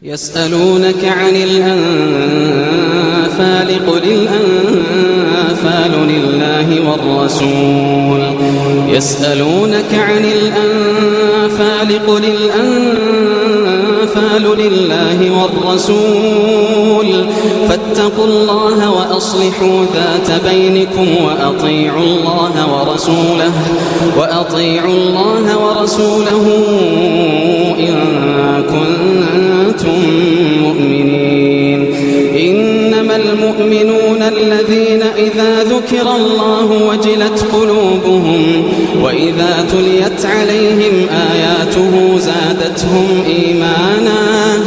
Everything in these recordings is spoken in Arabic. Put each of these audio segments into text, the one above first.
يسألونك عن الأنفال قل الأنفال لله والرسول يسألونك عن الأنفال قل الأنفال لله والرسول فاتقوا الله وأصلحوا ذات بينكم وأطيعوا الله ورسوله إن كنتم مؤمنين. إنما المؤمنون الذين إذا ذكر الله وجلت قلوبهم وإذا تليت عليهم آياته زادتهم إيمانا.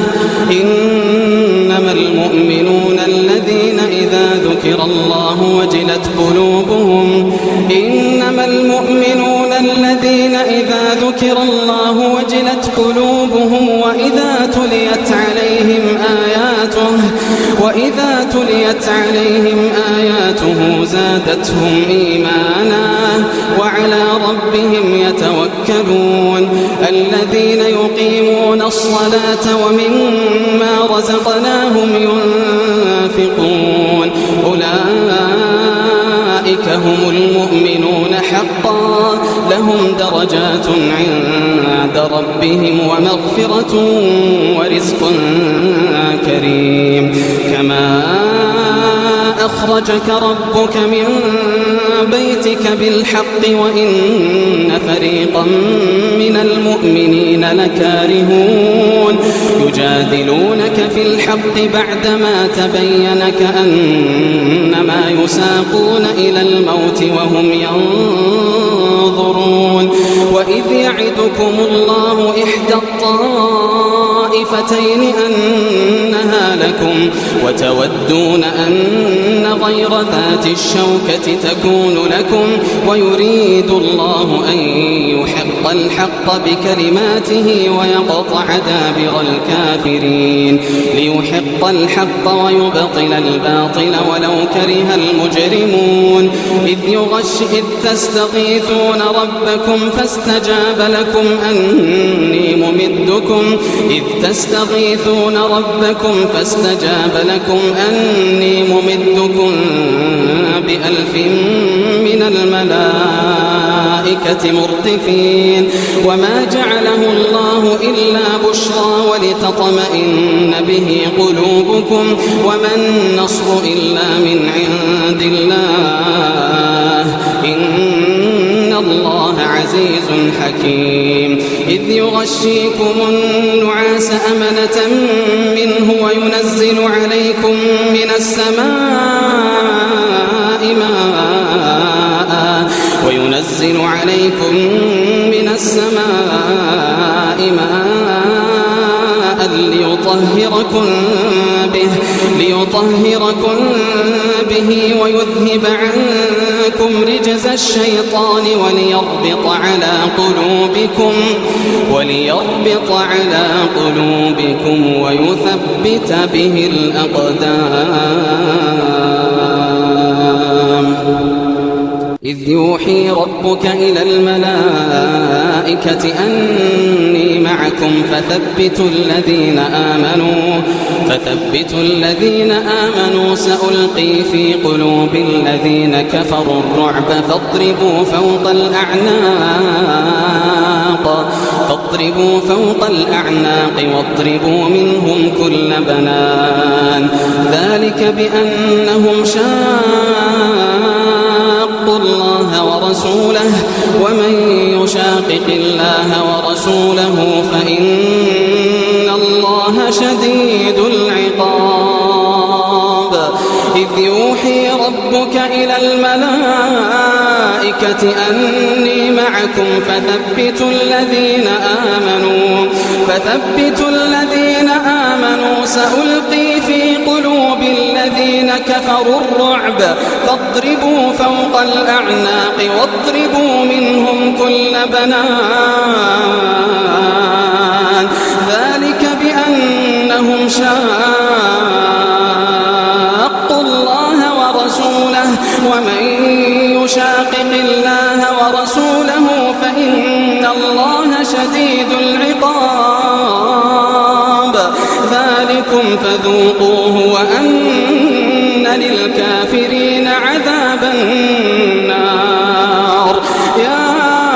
إنما المؤمنون الذين إذا ذكر الله وجلت قلوبهم وإذا تليت عليهم آياته زادتهم إيمانا وعلى ربهم يتوكلون. الذين يقيمون الصلاة ومما رزقناهم ينفقون أولئك هم المؤمنون حقا لهم درجات عند ربهم ومغفرة ورزق كريم. كما أخرجك ربك من بيتك بالحق وإن فريقا من المؤمنين لكارهون يجادلونك في الحق بعدما تبين كأنما يساقون إلى الموت وهم ينظرون. وإذ يعدكم الله إحدى الطائفتين أنها لكم وتودون أن غير ذات الشوكة تكون لكم ويريد الله أن يحق الحق بكلماته ويقطع دابر الكافرين ليحق الحق ويبطل الباطل ولو كره المجرمون. إذ تستغيثون ربكم فاستجاب لكم أني ممدكم ب1000 من الملائكة مردفين. وما جعله الله إلا بشرى ولتطمئن به قلوبكم وما النصر إلا من عند الله إن الله عزيز حكيم. إذ يغشيكم النعاس أمنة منه وينزل عليكم من السماء ليطهركم به ويذهب عنكم رجز الشيطان وليربط على قلوبكم ويثبت به الأقدام. إذ يوحي ربك إلى الملائكة أني معكم فثبتوا الذين آمنوا سألقي في قلوب الذين كفروا الرعب فاضربوا فوق الأعناق واضربوا منهم كل بنان. ذلك بأنهم شاقوا الله ورسوله ومن يشاقق الله ورسوله فإن الله شديد العقاب. إذ يوحي ربك إلى الملائكة أني معكم فثبتوا الذين آمنوا سألقي في قلوب الذين كفروا الرعب فاضربوا فوق الأعناق واضربوا منهم كل بنان. ذلك بأنهم شاقوا الله ورسوله ومن يشاقق الله ورسوله فإن الله شديد العقاب. ذلكم فذوقوه وأن للكافرين عذاب النار. يا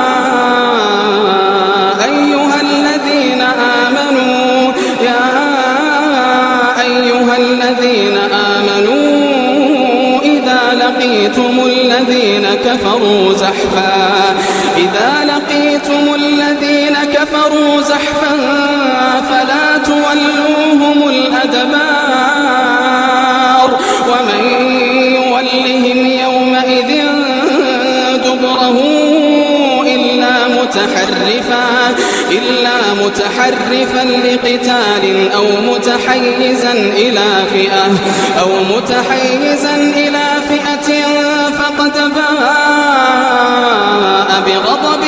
أيها الذين آمنوا إذا لقيتم الذين كفروا زحفا فلا تولوهم الأدبار ومن يولهم يومئذ دبره إلا متحرفا لقتال أو متحيزا إلى فئة فقد باء بغضب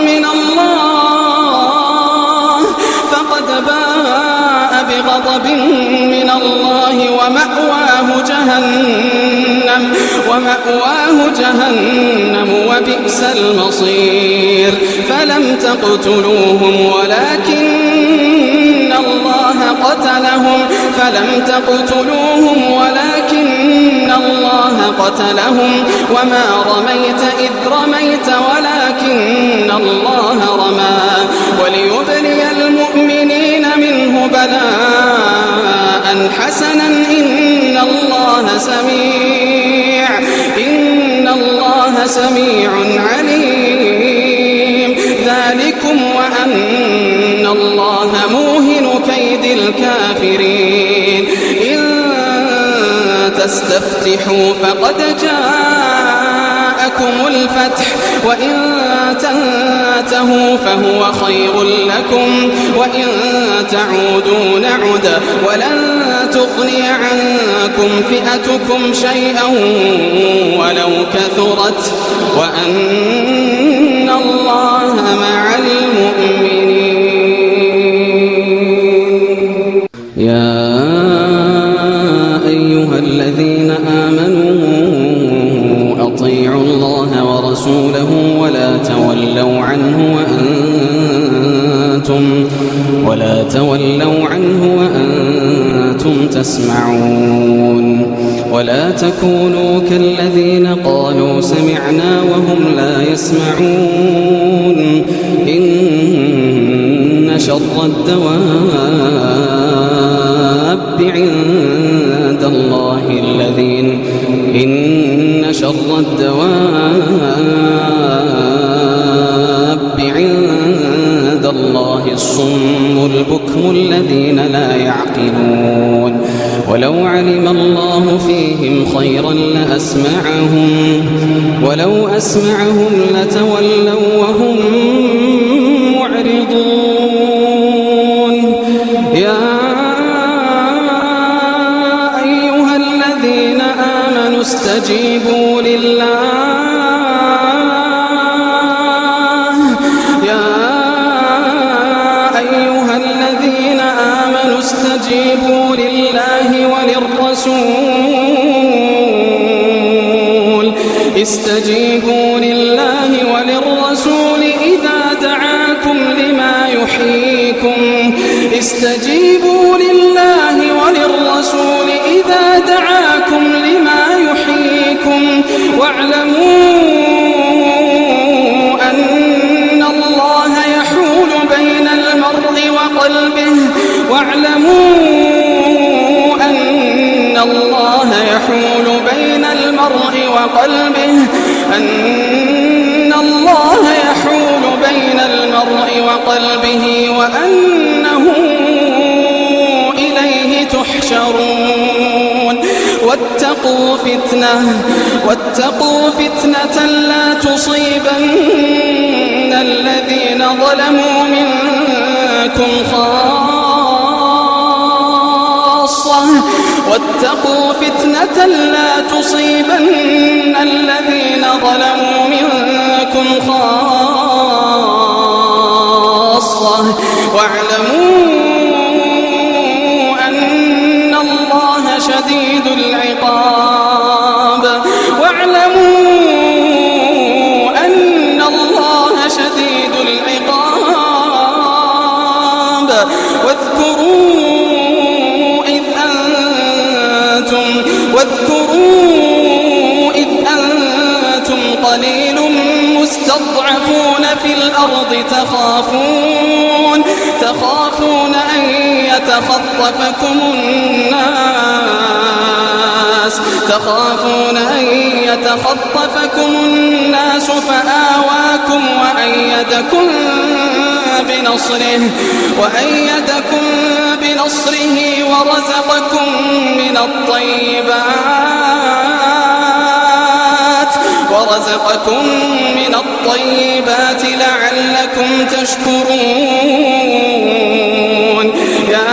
من الله ومأواه جهنم وبئس المصير. فلم تقتلوهم ولكن الله قتلهم وما رميت إذ رميت ولكن الله رمى وليبلي المؤمنين منه بلاء حسنا إن الله سميع عليم. ذلكم وأن الله موهن كيد الكافرين. إن تستفتحوا فقد جاءكم الفتح وإن تنتهوا فهو خير لكم وإن تعودوا نعد ولن تغني عنكم فئتكم شيئا ولو كثرت وأن الله مع المؤمنين. يا أيها الذين آمنوا أطيعوا الله ورسوله ولا تولوا عنه وأنتم تسمعون. ولا تكونوا كالذين قالوا سمعنا وهم لا يسمعون. إن شر الدواب عند الله الصم البكم الذين لا يعقلون. ولو علم الله فيهم خيرا ولو أسمعهم لتولوا وهم معرضون. يا أيها الذين آمنوا استجيبوا لله استجيبوا لله وللرسول إذا دعاكم لما يحييكم واعلموا أن الله يحول بين المرء وقلبه وأنه إليه تحشرون. واتقوا فتنة لا تصيبن الذين ظلموا منكم خاصة واعلموا أن الله شديد العقاب واذكروا تخافون أن يتخطفكم الناس فآواكم وأيدكم بنصره ورزقكم من الطيبات لعلكم تشكرون. يا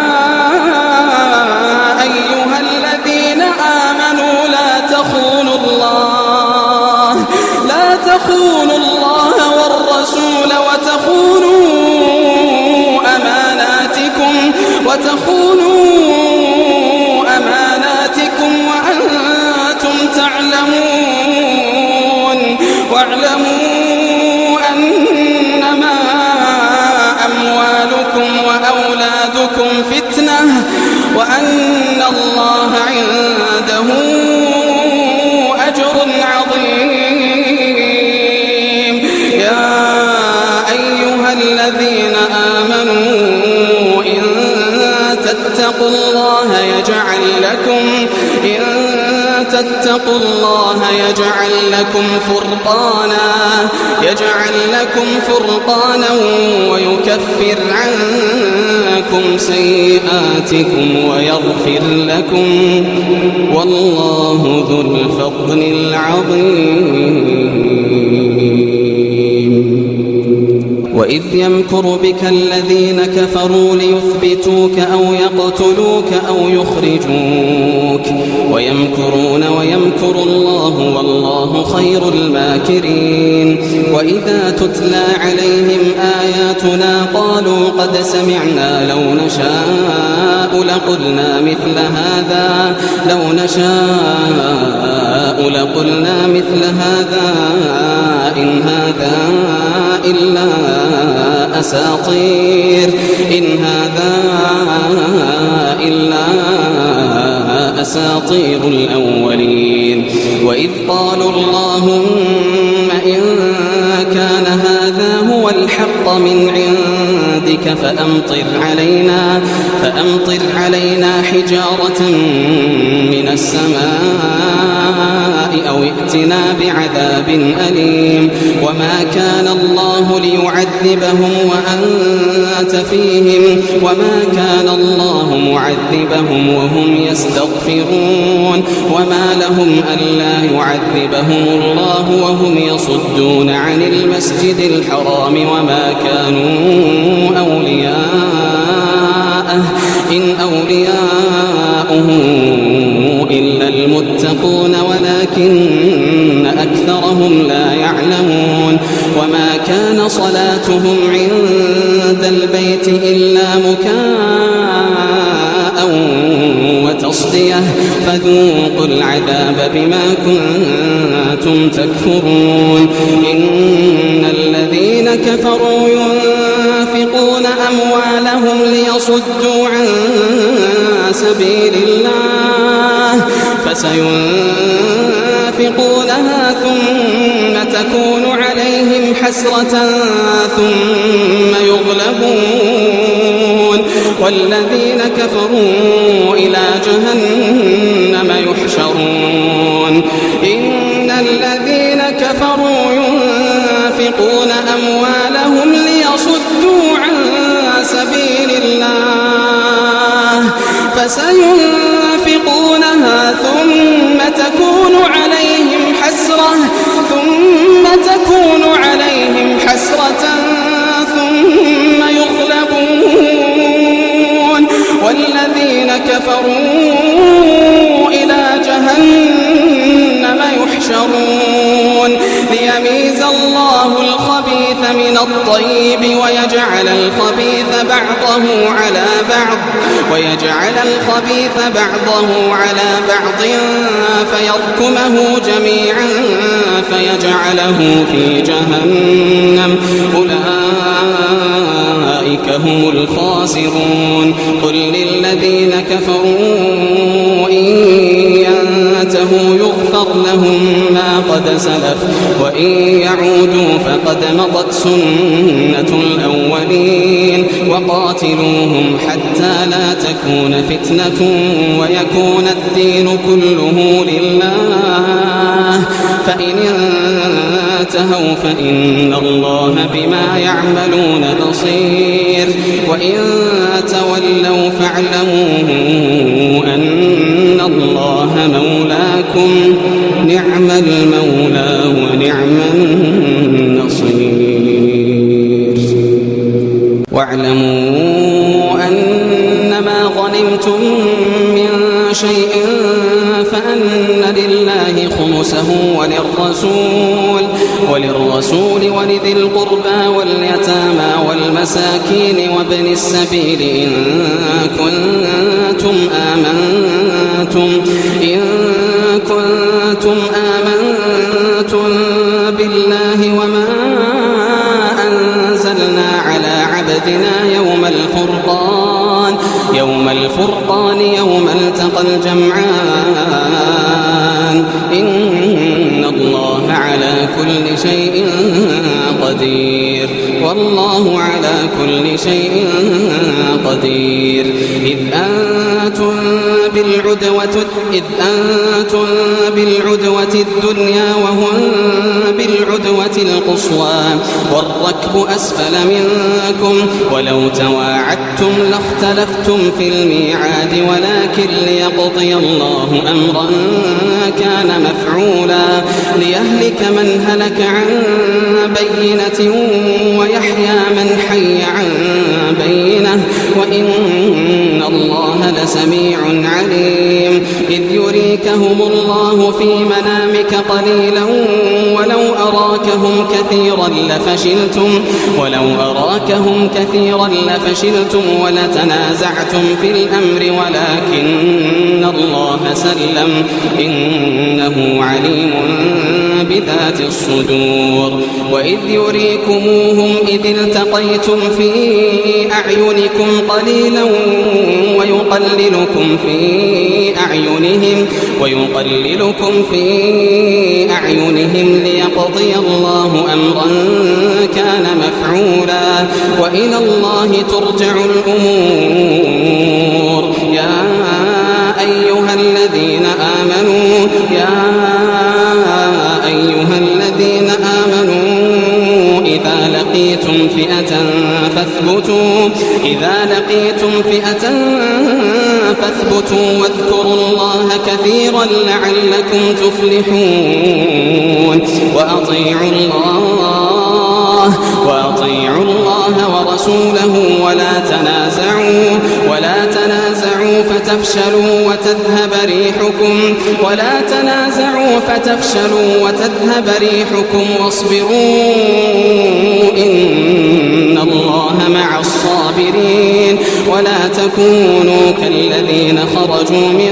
أيها الذين آمنوا لا تخونوا الله والرسول وتخونوا أماناتكم وأنتم تعلمون. واعلموا أنما أموالكم وأولادكم فتنة وأن الله عنده أجر عظيم. يا أيها الذين آمنوا إن تتقوا الله يجعل لكم فرقانا ويكفر عنكم سيئاتكم ويغفر لكم والله ذو الفضل العظيم. وإذ يمكر بك الذين كفروا ليثبتوك أو يقتلوك أو يخرجوك ويمكرون ويمكر الله والله خير الماكرين. وإذا تتلى عليهم آياتنا قالوا قد سمعنا لو نشاء لقلنا مثل هذا إن هذا إلا أساطير الأولين. وإذ قالوا اللهم إن كان هذا هو الحق من عندك فأمطر علينا حجارة من السماء أو ائتنا بعذاب أليم. وما كان الله ليعذبهم وأنت فيهم وما كان الله معذبهم وهم يستغفرون. وما لهم ألا يعذبهم الله وهم يصدون عن المسجد الحرام وما كانوا أولياءه إن أولياؤه إلا المتقون ولكن أكثرهم لا يعلمون. وما كان صلاتهم عند البيت إلا مكاء وتصدية فذوقوا العذاب بما كنتم تكفرون. إن الذين كفروا ينفقون أموالهم ليصدوا عن سبيل الله فسينفقونها ثم تكون عليهم حسرة ثم يغلبون والذين كفروا إلى جهنم يحشرون. إن الذين كفروا ينفقون أموالهم ليصدوا عن سبيل الله فسينفقونها ثم تكون عليهم حسرة ثم يغلبون والذين كفروا إلى جهنم يحشرون. ليميز الله الخبيث من الطيب ويجعل الخبيث بعضه على بعض فيركمه جميعا فيجعله في جهنم أولئك هم الخاسرون. قل للذين كفروا إن ينتهوا يغفر فاغفر لهم ما قد سلف وإن يعودوا فقد مضت سنة الأولين وقاتلوهم حتى لا تكون فتنة ويكون الدين كله لله فإن انتهوا فإن الله بما يعملون بصير وإن تولوا فاعلموا أن الله مولاكم نعم المولى ونعم النصير واعلموا أنما غنمتم من شيء فأن لله خمسه وللرسول ولذي القربى واليتامى والمساكين وابن السبيل إن كنتم آمنتم بالله وما أنزلنا على عبدنا يوم الفرقان يوم التقى الجمعان إن الله على كل شيء قدير والله على كل شيء قدير إذ أنتم بالعدوة الدنيا وهم بالعدوة القصوى والركب أسفل منكم ولو تواعدتم لاختلفتم في الميعاد ولكن ليقضي الله أمرا كان مفعولا ليهلك من هلك عن بينة ويحيى من حي عن بينة وإن الله لسميع عليم إذ يريكهم الله في منامك قليلا ولو أراكهم كثيرا لفشلتم ولتنازعتم في الأمر ولكن الله سلم إنه عليم بذات الصدور وإذ يريكموهم إذ التقيتم في أعينكم قليلا ويقللكم في أعينهم ليقضي الله أمرا كان مفعولا وإلى الله ترجع الأمور يا أيها الذين آمنوا إذا لقيتم فئة فاثبتوا واذكروا الله كثيرا لعلكم تفلحون وأطيعوا الله ورسوله ولا تنازعوا فتفشلوا وتذهب ريحكم واصبروا إن الله مع الصابرين ولا تكونوا كالذين خرجوا من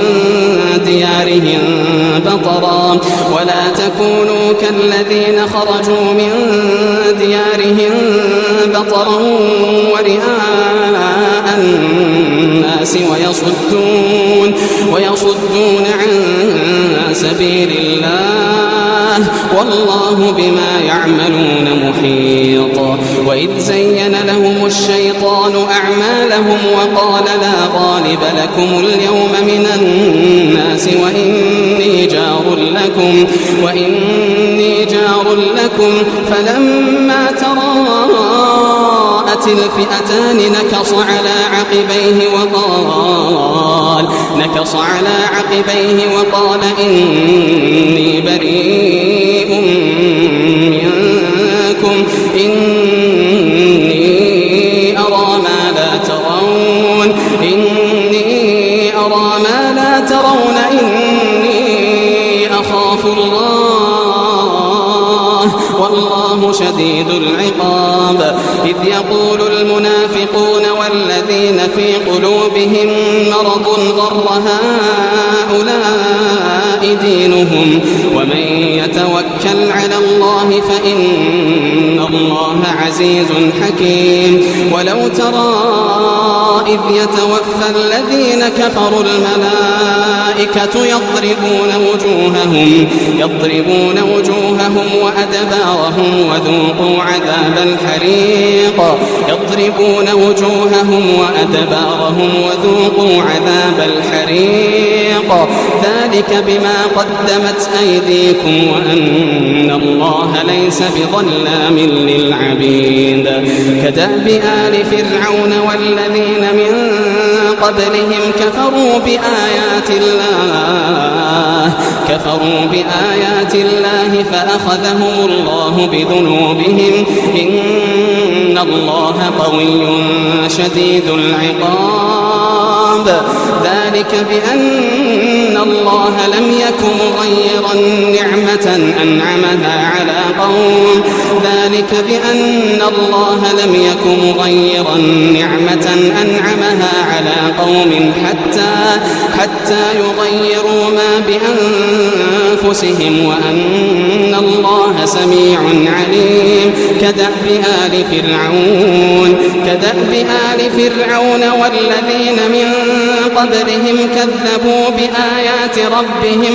ديارهم بطرا ورئاء الناس ويصدون عن سبيل الله والله بما يعملون محيط وإذ زين لهم الشيطان أعمالهم وقال لا غالب لكم اليوم من الناس وإني جار لكم فلما تراءت الفئتان نكص على عقبيه وقال إني بريء منكم إني أرى ما لا ترون إني أخاف الله والله شديد العقاب. إذ يقول المنافقون والذين في قلوبهم مرض غر هؤلاء دينهم ومن يتوكل على الله فإن الله عزيز حكيم. ولو ترى إذ يتوفى الذين كفروا الملائكة يضربون وجوههم وأدبارهم وذوقوا عذاب الحريق ذلك بما قدمت أيديكم وأن الله ليس بظلام للعبيد. كدأب آل فرعون والذين من قبلهم كفروا بآيات الله فأخذهم الله بذنوبهم إن الله قوي شديد العقاب. ذلك بأن الله لم يكن مغيرا نعمة أنعمها على قوم حتى يغيروا ما بأنفسهم وأن الله سميع عليم. كدأب آل فرعون والذين من قبلهم كذبوا بآيات ربهم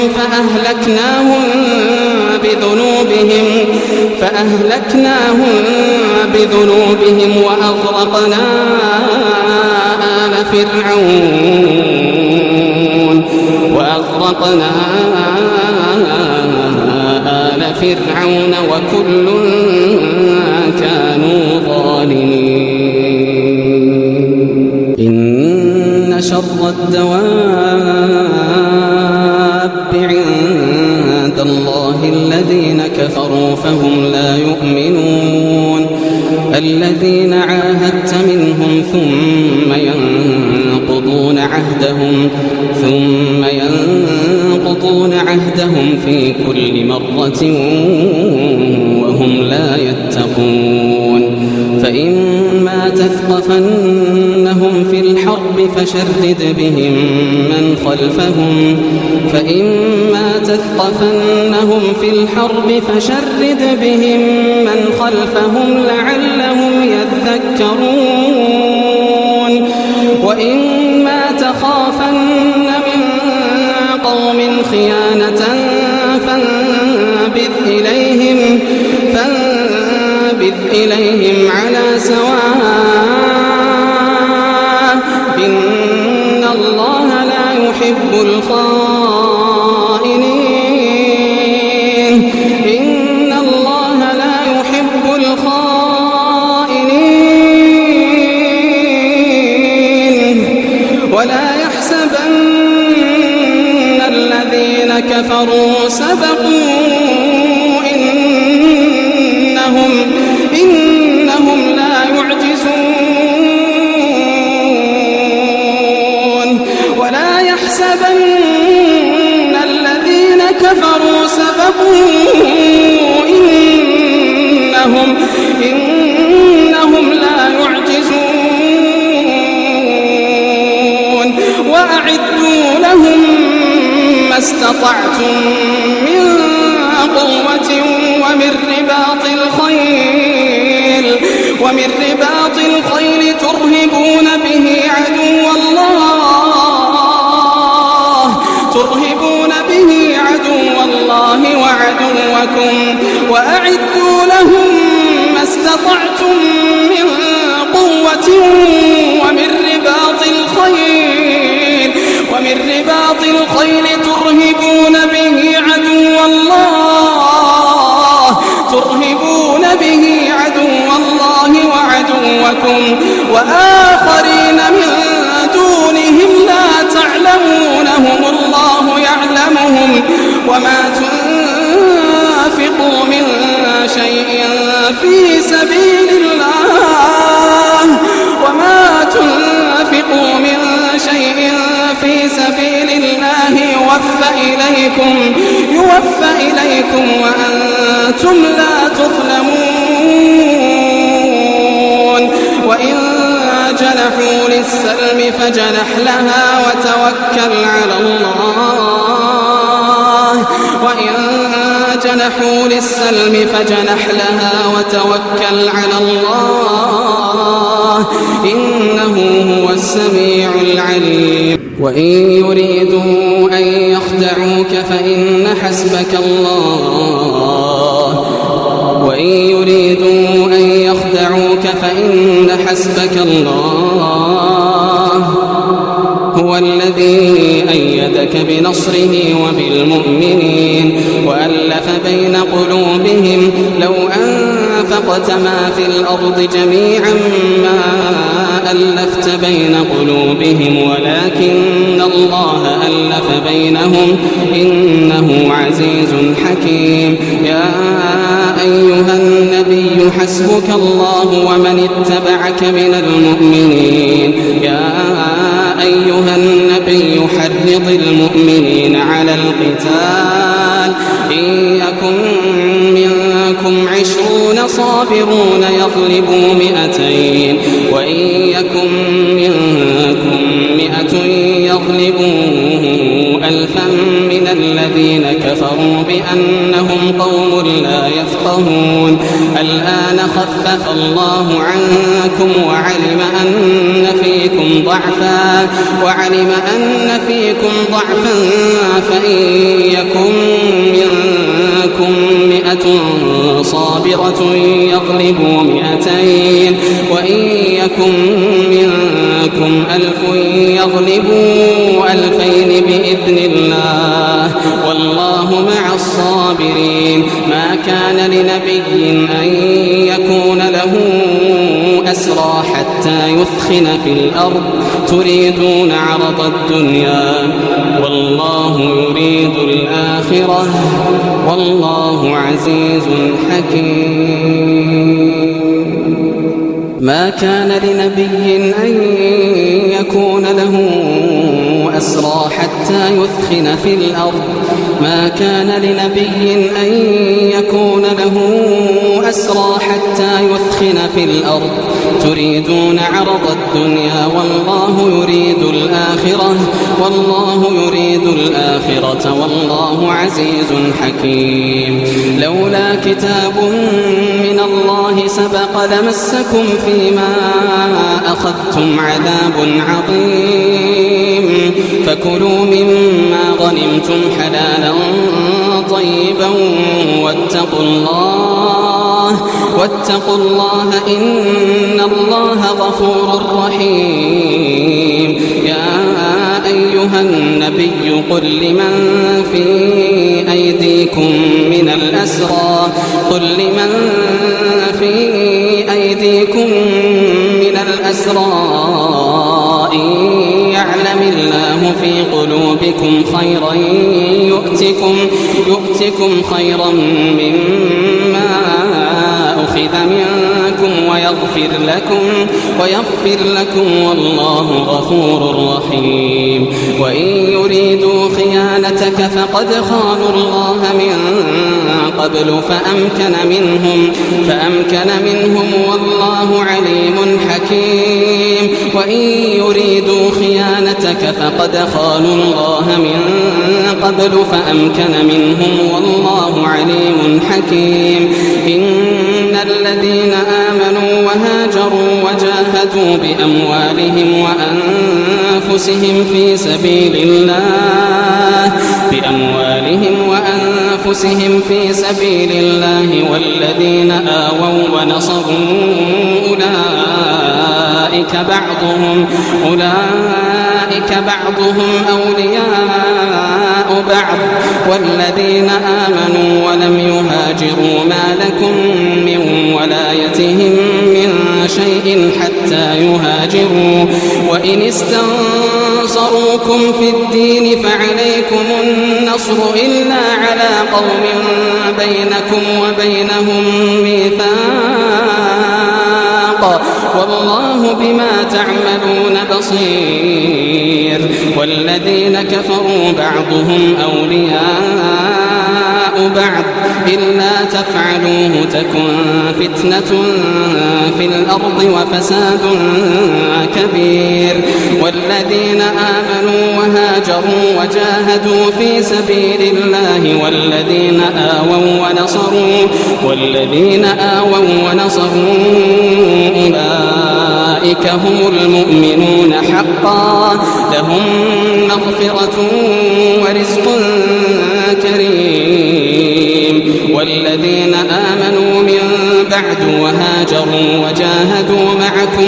فأهلكناهم بذنوبهم وأغرقنا آل فرعون وكل كانوا ظالمين. إن شر الدواب عند الله الذين كفروا فهم لا يؤمنون. الذين عاهدت منهم ثم ينقضون عهدهم في كل مرة وهم لا يتقون. فإما تثقفنهم في الحرب فشرد بهم من خلفهم لعلهم يذكرون. وإما تخافن من قوم خيانة فانبذ إليهم على سواء إن الله لا يحب الخائنين. ولا يحسبن الذين كفروا سبقوا إنهم لا يعجزون. ولا يحسبن الذين كفروا سبقوا إنهم لا يعجزون. وأعدوا لهم ما استطعتم من قوة ومن رباط الخيل ترهبون به عدو الله وعدوكم. وأعدوا لهم ما استطعتم من قوة ومن رباط الخيل ترهبون به عدو الله وعدوكم وآخرين من دونهم لا تعلمونهم الله يعلمهم. وما تنفقوا من شيء في سبيل الله يوفى إليكم وأنتم لا تظلمون. وإن جنحوا للسلم فاجنح لها وتوكل على الله. وإن جنحوا للسلم فاجنح لها وتوكل على الله إنه هو السميع العليم. وإن يريدوا أن يخدعوك فإن حسبك الله. وإن يريدوا أن يخدعوك فإن حسبك الله هو الذي أيدك بنصره وبالمؤمنين وألف بين قلوبهم لو أنفقت ما في الأرض جميعا ما ألفت بين قلوبهم ولكن الله ألف بينهم إنه عزيز حكيم. يا أيها النبي حسبك الله ومن اتبعك من المؤمنين. يا أيها النبي حرض المؤمنين على القتال إن يكن منكم 20 صابرون يغلبوا 200 وإن يكن منكم 100 يغلبوا 1000 من الذين كفروا بأنهم قوم لا يفقهون. الآن خفف الله عنكم وعلم أن فيكم ضعفا فإن يكن منكم 100 صابرة يغلبوا 200 وإن يكن منكم 1000 يغلبوا 2000 بإذن الله والله مع الصابرين. ما كان لنبي أن يكون له أسرى حتى يثخن في الأرض تريدون عرض الدنيا والله يريد الآخرة والله عزيز حكيم. ما كان لنبي أن يكون له أسرى حتى يثخن في الأرض. ما كان لنبي أن يكون له أسرى حتى يثخن في الأرض تريدون عرض الدنيا والله يريد الآخرة والله عزيز حكيم. لولا كتاب من الله سبق لمسكم فيما أخذتم عذاب عظيم. فكلوا مما غنمتم حلالا طيبا واتقوا الله إن الله غفور رحيم. يا أيها النبي قل لمن في أيديكم من الأسرى إن يعلم الله في قلوبكم خيرا يؤتكم خيرا مما أخذ منكم ويغفر لكم والله غفور رحيم. وإن يريدوا خيانتك فقد خانوا الله من قبل فأمكن منهم والله عليم حكيم. وإن يريدوا خيانتك فقد خانوا الله من قبل فأمكن منهم والله عليم حكيم. إن الذين آمنوا وهاجروا وجاهدوا بأموالهم وأنفسهم في سبيل الله والذين آووا ونصروا أولئك بعضهم أولياء بعض والذين آمنوا ولم يهاجروا ما لكم من ولايتهم من شيء حتى يهاجروا. وإن استنصروكم في الدين فعليكم النصر إلا على قوم بينكم وبينهم ميثاق والله بما تعملون بصير. والذين كفروا بعضهم أولياء بعض إلا تفعلوه تكن فتنة في الأرض وفساد كبير. والذين آمنوا وهاجروا وجاهدوا في سبيل الله والذين آووا ونصروا أولئك هم المؤمنون حقا لهم مغفرة ورزق كريم. والذين آمنوا من بعد وهاجروا وجاهدوا معكم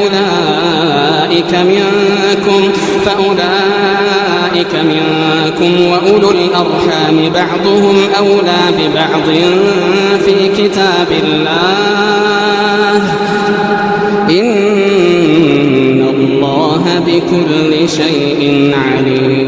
فأولئك منكم وأولو الأرحام بعضهم أولى ببعض في كتاب الله إن الله بكل شيء عليم.